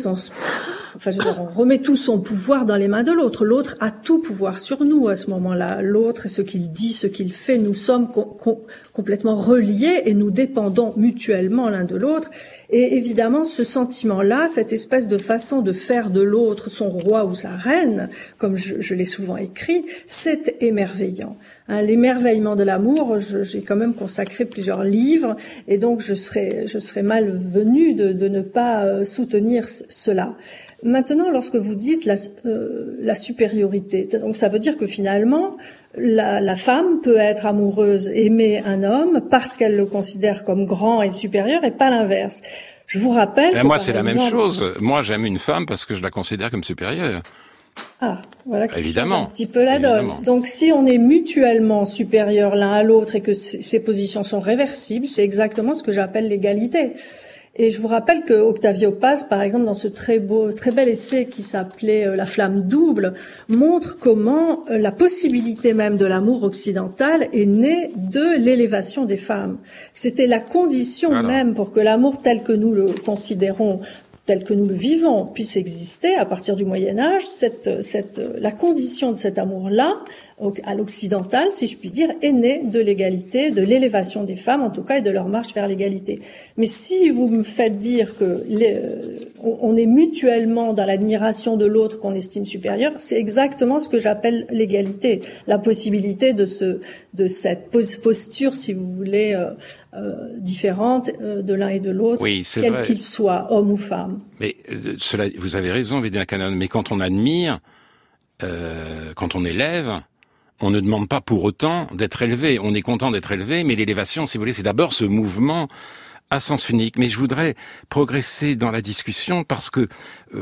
on remet tout son pouvoir dans les mains de l'autre. L'autre a tout pouvoir sur nous à ce moment-là. L'autre, ce qu'il dit, ce qu'il fait, nous sommes complètement reliés et nous dépendons mutuellement l'un de l'autre. Et évidemment, ce sentiment-là, cette espèce de façon de faire de l'autre son roi ou sa reine, comme je l'ai souvent écrit, c'est émerveillant. L'émerveillement de l'amour, j'ai quand même consacré plusieurs livres, et donc je serais malvenue de ne pas soutenir cela. Maintenant, lorsque vous dites la supériorité, donc ça veut dire que finalement, la femme peut être amoureuse, aimer un homme parce qu'elle le considère comme grand et supérieur, et pas l'inverse. Je vous rappelle. Moi, c'est la même chose. Moi, j'aime une femme parce que je la considère comme supérieure. Ah, voilà qui évidemment, change un petit peu la donne. Évidemment. Donc, si on est mutuellement supérieurs l'un à l'autre et que ces positions sont réversibles, c'est exactement ce que j'appelle l'égalité. Et je vous rappelle que Octavio Paz, par exemple, dans ce très bel essai qui s'appelait La flamme double, montre comment la possibilité même de l'amour occidental est née de l'élévation des femmes. C'était la condition même pour que l'amour tel que nous le considérons, tel que nous le vivons, puisse exister à partir du Moyen-Âge. La condition de cet amour-là, à l'occidental, si je puis dire, est née de l'égalité, de l'élévation des femmes, en tout cas, et de leur marche vers l'égalité. Mais si vous me faites dire que on est mutuellement dans l'admiration de l'autre qu'on estime supérieur, c'est exactement ce que j'appelle l'égalité, la possibilité de cette posture, si vous voulez, différente de l'un et de l'autre, oui, quel qu'il soit, homme ou femme. Mais vous avez raison, Belinda Cannon, mais quand on admire, quand on élève, on ne demande pas pour autant d'être élevé. On est content d'être élevé, mais l'élévation, si vous voulez, c'est d'abord ce mouvement à sens unique. Mais je voudrais progresser dans la discussion parce que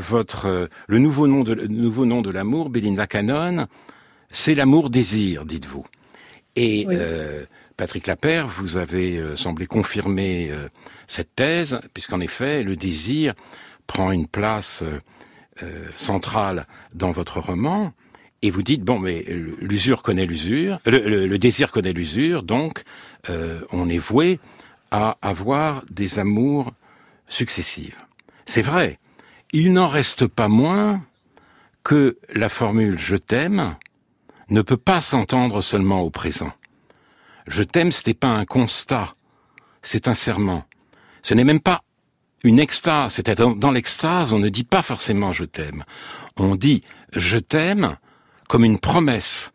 le nouveau nom de l'amour, Belinda Cannon, c'est l'amour-désir, dites-vous. Et oui. Patrick Lapère, vous avez semblé confirmer cette thèse, puisqu'en effet, le désir prend une place centrale dans votre roman. Et vous dites, bon, mais l'usure connaît l'usure, le désir connaît l'usure, donc on est voué à avoir des amours successives. C'est vrai, il n'en reste pas moins que la formule « je t'aime » ne peut pas s'entendre seulement au présent. « Je t'aime », ce n'est pas un constat, c'est un serment. Ce n'est même pas une extase, c'est-à-dire dans l'extase, on ne dit pas forcément « je t'aime ». On dit « je t'aime » comme une promesse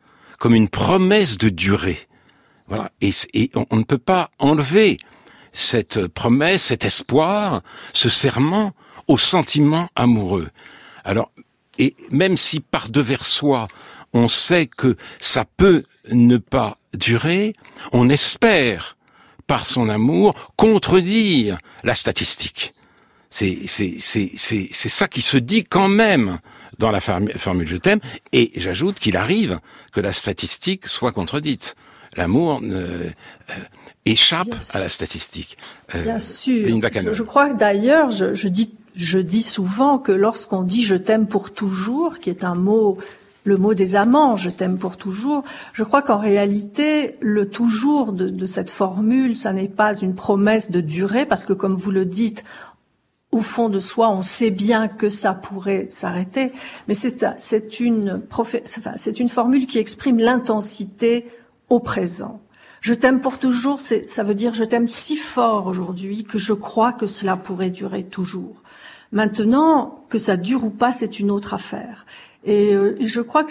de durée. Voilà. Et on ne peut pas enlever cette promesse, cet espoir, ce serment au sentiment amoureux. Alors, et même si par devers soi, on sait que ça peut ne pas durer, on espère, par son amour, contredire la statistique. C'est ça qui se dit quand même dans la formule je t'aime, et j'ajoute qu'il arrive que la statistique soit contredite. L'amour échappe à la statistique. Bien sûr. Je crois que d'ailleurs, je dis souvent que lorsqu'on dit je t'aime pour toujours, qui est le mot des amants, je t'aime pour toujours, je crois qu'en réalité, le toujours de cette formule, ça n'est pas une promesse de durée, parce que comme vous le dites, au fond de soi, on sait bien que ça pourrait s'arrêter, mais c'est une formule qui exprime l'intensité au présent. Je t'aime pour toujours, ça veut dire je t'aime si fort aujourd'hui que je crois que cela pourrait durer toujours. Maintenant, que ça dure ou pas, c'est une autre affaire. Et je crois que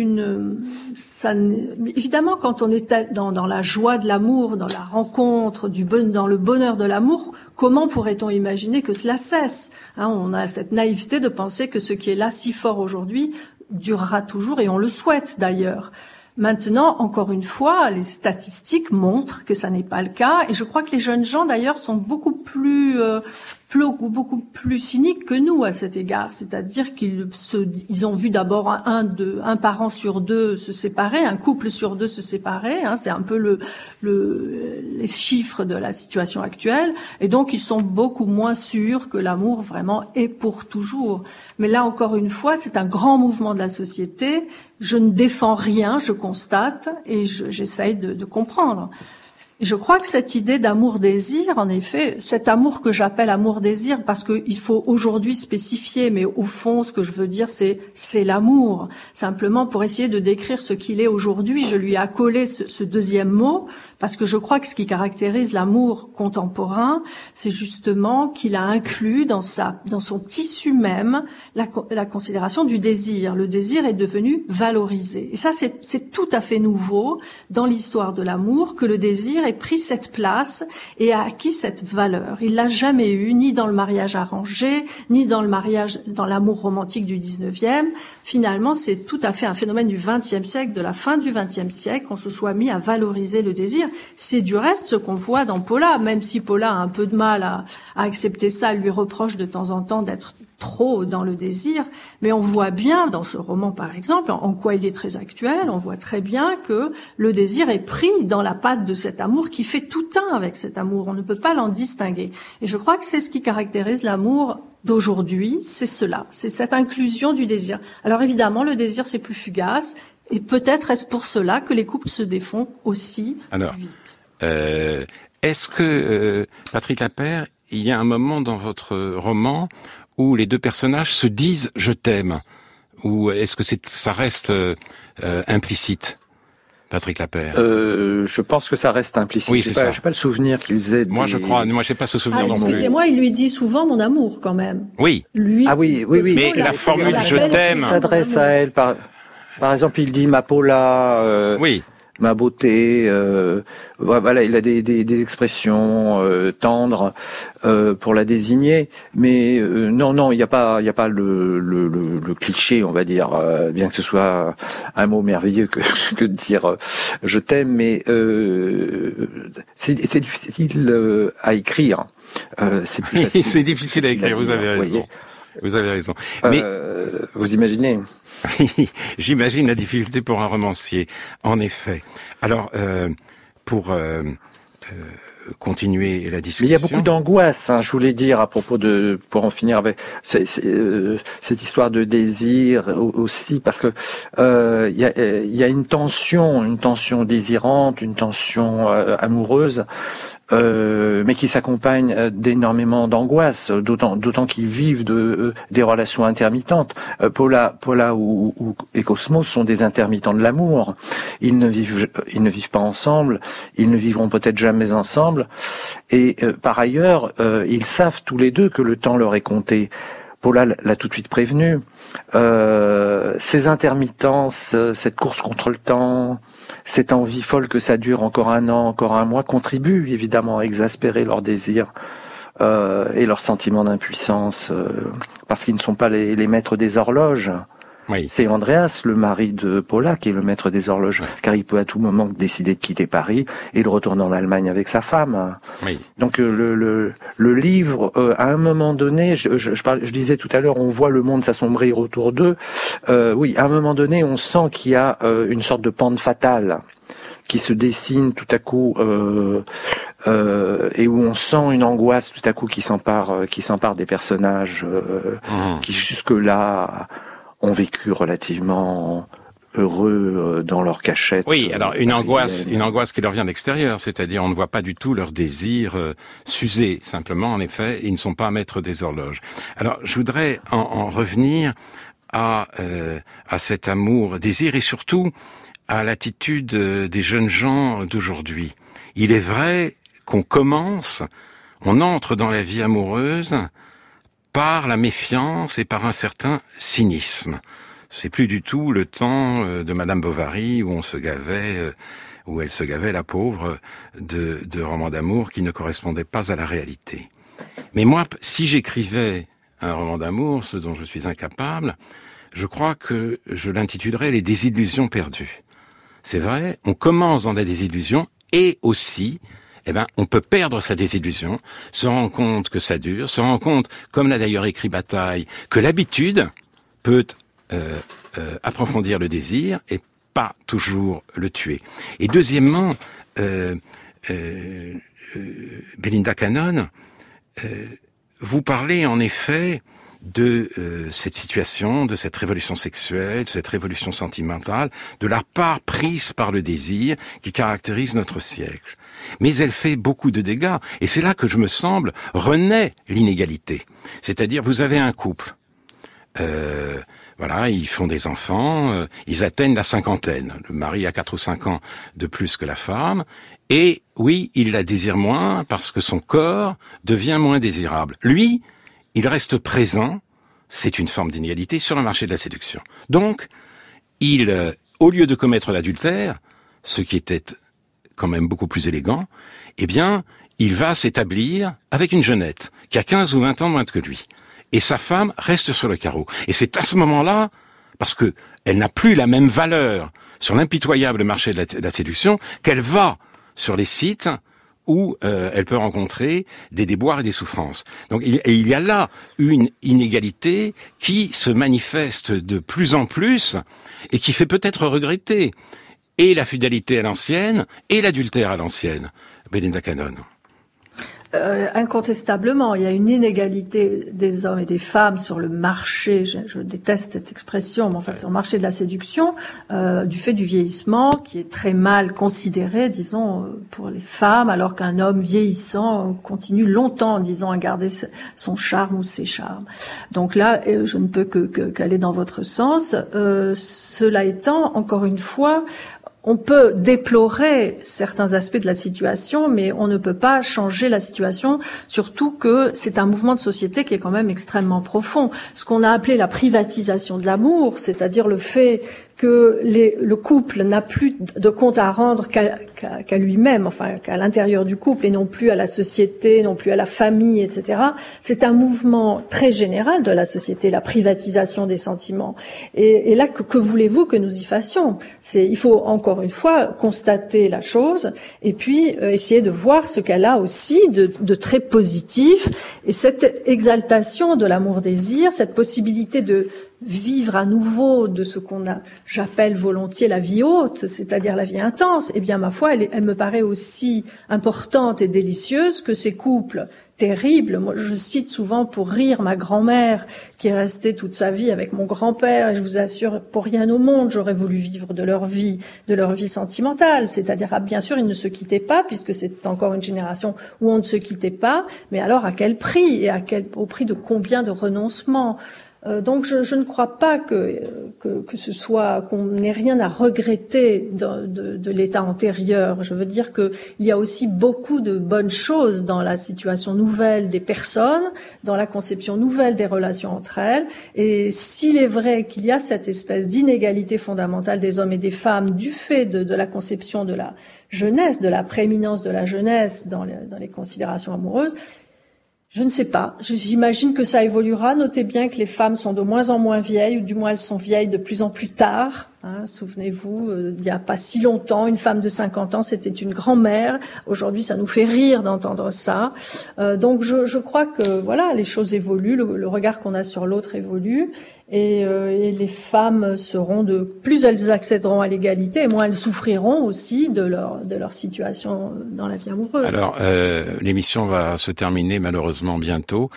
évidemment, quand on est dans la joie de l'amour, dans la rencontre, dans le bonheur de l'amour, comment pourrait-on imaginer que cela cesse? On a cette naïveté de penser que ce qui est là si fort aujourd'hui durera toujours, et on le souhaite d'ailleurs. Maintenant, encore une fois, les statistiques montrent que ça n'est pas le cas, et je crois que les jeunes gens d'ailleurs sont beaucoup plus cyniques que nous à cet égard, c'est-à-dire ils ont vu d'abord un parent sur deux se séparer, un couple sur deux se séparer, c'est un peu les chiffres de la situation actuelle, et donc ils sont beaucoup moins sûrs que l'amour vraiment est pour toujours. Mais là encore une fois, c'est un grand mouvement de la société. Je ne défends rien, je constate et j'essaye de comprendre. Et je crois que cette idée d'amour-désir, en effet, cet amour que j'appelle amour-désir, parce qu'il faut aujourd'hui spécifier, mais au fond, ce que je veux dire, c'est l'amour. Simplement, pour essayer de décrire ce qu'il est aujourd'hui, je lui ai accolé ce deuxième mot, parce que je crois que ce qui caractérise l'amour contemporain, c'est justement qu'il a inclus dans son tissu même la considération du désir. Le désir est devenu valorisé. Et ça, c'est tout à fait nouveau dans l'histoire de l'amour, que le désir ait pris cette place et a acquis cette valeur. Il l'a jamais eu, ni dans le mariage arrangé, ni dans l'amour romantique du 19e. Finalement, c'est tout à fait un phénomène du 20e siècle, de la fin du 20e siècle, qu'on se soit mis à valoriser le désir. C'est du reste ce qu'on voit dans Paula, même si Paula a un peu de mal à accepter ça, elle lui reproche de temps en temps d'être trop dans le désir, mais on voit bien dans ce roman par exemple en quoi il est très actuel, on voit très bien que le désir est pris dans la patte de cet amour qui fait tout un avec cet amour, on ne peut pas l'en distinguer. Et je crois que c'est ce qui caractérise l'amour d'aujourd'hui, c'est cela, c'est cette inclusion du désir. Alors évidemment, le désir c'est plus fugace, et peut-être est-ce pour cela que les couples se défont aussi plus vite. Est-ce que, Patrick Lapeyre, il y a un moment dans votre roman où les deux personnages se disent « je t'aime » ou est-ce que ça reste implicite, Patrick Lapeyre? Je pense que ça reste implicite. Oui, c'est ça. J'ai pas le souvenir qu'ils aient. Moi, j'ai pas ce souvenir non plus. Excusez-moi, il lui dit souvent mon amour quand même. Oui. Lui. Ah oui. Mais la formule « je t'aime » s'adresse à elle. Par exemple, il dit ma Paula. Oui. Ma beauté, voilà, il a des expressions tendres pour la désigner, mais non, il y a pas le cliché, on va dire, bien que ce soit un mot merveilleux que de dire je t'aime, mais c'est difficile à écrire. C'est difficile à écrire. Vous avez raison. Vous avez raison. Mais vous imaginez. J'imagine la difficulté pour un romancier, en effet. Alors, pour continuer la discussion... Mais il y a beaucoup d'angoisse, je voulais dire, à propos pour en finir avec cette histoire de désir aussi, parce que il y a une tension désirante, une tension amoureuse, mais qui s'accompagne d'énormément d'angoisse, d'autant qu'ils vivent des relations intermittentes. Paula et Cosmos sont des intermittents de l'amour. Ils ne vivent pas ensemble, ils ne vivront peut-être jamais ensemble, et par ailleurs, ils savent tous les deux que le temps leur est compté. Paula l'a tout de suite prévenu. Ces intermittences, cette course contre le temps, cette envie folle que ça dure encore un an, encore un mois, contribue évidemment à exaspérer leurs désirs et leur sentiment d'impuissance, parce qu'ils ne sont pas les maîtres des horloges. Oui. C'est Andreas, le mari de Paula, qui est le maître des horloges, car il peut à tout moment décider de quitter Paris et de retourner en Allemagne avec sa femme. Oui. Donc le livre, à un moment donné, je disais tout à l'heure, on voit le monde s'assombrir autour d'eux. Oui, à un moment donné, on sent qu'il y a une sorte de pente fatale qui se dessine tout à coup et où on sent une angoisse tout à coup qui s'empare des personnages qui jusque-là ont vécu relativement heureux dans leur cachette. Oui, alors une angoisse qui leur vient de l'extérieur, c'est-à-dire on ne voit pas du tout leurs désirs s'user. Simplement, en effet, ils ne sont pas maîtres des horloges. Alors, je voudrais en revenir à cet amour, désir et surtout à l'attitude des jeunes gens d'aujourd'hui. Il est vrai qu'on on entre dans la vie amoureuse par la méfiance et par un certain cynisme. C'est plus du tout le temps de Madame Bovary où où elle se gavait, la pauvre, de romans d'amour qui ne correspondaient pas à la réalité. Mais moi, si j'écrivais un roman d'amour, ce dont je suis incapable, je crois que je l'intitulerais Les désillusions perdues. C'est vrai, on commence dans la désillusion et aussi, on peut perdre sa désillusion, se rendre compte que ça dure, se rendre compte, comme l'a d'ailleurs écrit Bataille, que l'habitude peut approfondir le désir et pas toujours le tuer. Et deuxièmement, Belinda Cannon, vous parlez en effet de cette situation, de cette révolution sexuelle, de cette révolution sentimentale, de la part prise par le désir qui caractérise notre siècle. Mais elle fait beaucoup de dégâts, et c'est là que je me semble renaît l'inégalité. C'est-à-dire, vous avez un couple, voilà, ils font des enfants, ils atteignent la cinquantaine. Le mari a 4 ou 5 ans de plus que la femme, et oui, il la désire moins parce que son corps devient moins désirable. Lui, il reste présent, c'est une forme d'inégalité, sur le marché de la séduction. Donc, au lieu de commettre l'adultère, ce qui était quand même beaucoup plus élégant, il va s'établir avec une jeunette qui a 15 ou 20 ans moins que lui. Et sa femme reste sur le carreau. Et c'est à ce moment-là, parce que elle n'a plus la même valeur sur l'impitoyable marché de la séduction, qu'elle va sur les sites où elle peut rencontrer des déboires et des souffrances. Donc il y a là une inégalité qui se manifeste de plus en plus et qui fait peut-être regretter et la fidélité à l'ancienne et l'adultère à l'ancienne. Belinda Cannon. Incontestablement, il y a une inégalité des hommes et des femmes sur le marché, je déteste cette expression, mais enfin sur le marché de la séduction, du fait du vieillissement qui est très mal considéré, disons, pour les femmes, alors qu'un homme vieillissant continue longtemps, disons, à garder son charme ou ses charmes. Donc là, je ne peux qu'aller dans votre sens. Cela étant, encore une fois, on peut déplorer certains aspects de la situation, mais on ne peut pas changer la situation, surtout que c'est un mouvement de société qui est quand même extrêmement profond. Ce qu'on a appelé la privatisation de l'amour, c'est-à-dire le fait que le couple n'a plus de compte à rendre qu'à lui-même, enfin qu'à l'intérieur du couple, et non plus à la société, non plus à la famille, etc. C'est un mouvement très général de la société, la privatisation des sentiments. Et là, que voulez-vous que nous y fassions ? Il faut encore une fois constater la chose et puis essayer de voir ce qu'elle a aussi de très positif. Et cette exaltation de l'amour-désir, cette possibilité de vivre à nouveau de ce j'appelle volontiers la vie haute, c'est-à-dire la vie intense, eh bien, ma foi, elle me paraît aussi importante et délicieuse que ces couples terribles. Moi, je cite souvent pour rire ma grand-mère qui est restée toute sa vie avec mon grand-père, et je vous assure, pour rien au monde, j'aurais voulu vivre de leur vie sentimentale. C'est-à-dire, bien sûr, ils ne se quittaient pas, puisque c'est encore une génération où on ne se quittait pas, mais alors à quel prix et au prix de combien de renoncements? Donc je ne crois pas que ce soit qu'on n'ait rien à regretter de l'état antérieur. Je veux dire que il y a aussi beaucoup de bonnes choses dans la situation nouvelle des personnes, dans la conception nouvelle des relations entre elles. Et s'il est vrai qu'il y a cette espèce d'inégalité fondamentale des hommes et des femmes du fait de la conception de la jeunesse, de la prééminence de la jeunesse dans les considérations amoureuses, Je ne sais pas. J'imagine que ça évoluera. Notez bien que les femmes sont de moins en moins vieilles, ou du moins elles sont vieilles de plus en plus tard. Souvenez-vous, il n'y a pas si longtemps, une femme de 50 ans, c'était une grand-mère. Aujourd'hui, ça nous fait rire d'entendre ça. Donc, je crois que voilà, les choses évoluent, le regard qu'on a sur l'autre évolue, et les femmes plus elles accéderont à l'égalité, et moins elles souffriront aussi de leur situation dans la vie amoureuse. Alors, l'émission va se terminer malheureusement bientôt.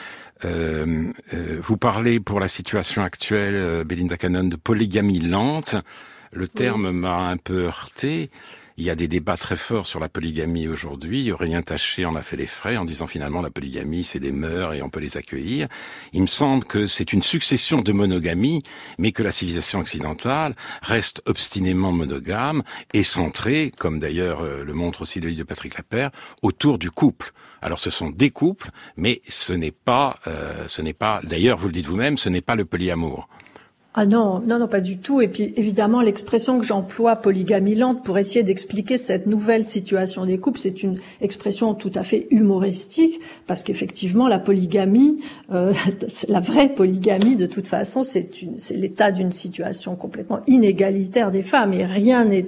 Vous parlez pour la situation actuelle, Belinda Cannon, de polygamie lente. Le terme m'a un peu heurté. Il y a des débats très forts sur la polygamie aujourd'hui. Aurélien Taché en a fait les frais en disant finalement la polygamie c'est des mœurs et on peut les accueillir. Il me semble que c'est une succession de monogamies, mais que la civilisation occidentale reste obstinément monogame et centrée, comme d'ailleurs le montre aussi le livre de Patrick Lapeyre, autour du couple. Alors ce sont des couples, mais ce n'est pas, d'ailleurs vous le dites vous-même, ce n'est pas le polyamour. Ah non, pas du tout. Et puis évidemment, l'expression que j'emploie, polygamie lente, pour essayer d'expliquer cette nouvelle situation des couples, c'est une expression tout à fait humoristique, parce qu'effectivement, la polygamie, la vraie polygamie, de toute façon, c'est l'état d'une situation complètement inégalitaire des femmes, et rien n'est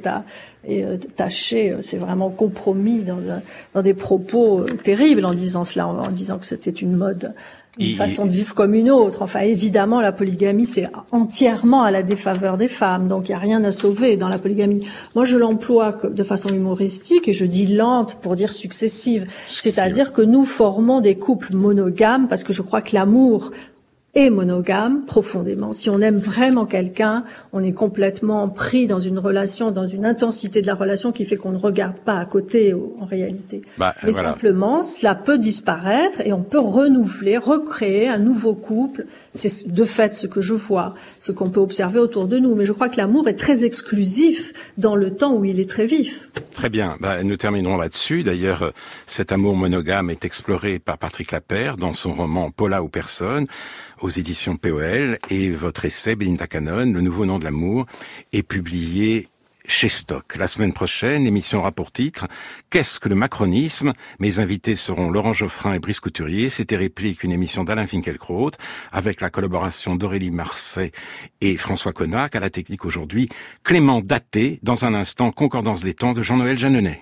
Taché, c'est vraiment compromis dans des propos terribles en disant cela, en disant que c'était une mode, une façon de vivre comme une autre. Enfin, évidemment, la polygamie, c'est entièrement à la défaveur des femmes, donc il n'y a rien à sauver dans la polygamie. Moi, je l'emploie de façon humoristique et je dis lente pour dire successive. C'est-à-dire que nous formons des couples monogames parce que je crois que l'amour est monogame profondément. Si on aime vraiment quelqu'un, on est complètement pris dans une relation, dans une intensité de la relation qui fait qu'on ne regarde pas à côté en réalité. Mais voilà. Simplement, cela peut disparaître et on peut renouveler, recréer un nouveau couple. C'est de fait ce que je vois, ce qu'on peut observer autour de nous. Mais je crois que l'amour est très exclusif dans le temps où il est très vif. Très bien. Nous terminerons là-dessus. D'ailleurs, cet amour monogame est exploré par Patrick Lapeyre dans son roman Paula ou personne, aux éditions POL, et votre essai, Belinda Cannon, Le nouveau nom de l'amour, est publié chez Stock. La semaine prochaine, l'émission aura pour titre « Qu'est-ce que le macronisme ?» Mes invités seront Laurent Geoffrin et Brice Couturier. C'était Réplique, une émission d'Alain Finkielkraut, avec la collaboration d'Aurélie Marseille et François Connac. À la technique aujourd'hui, Clément Daté. Dans un instant, Concordance des temps de Jean-Noël Jeanneney.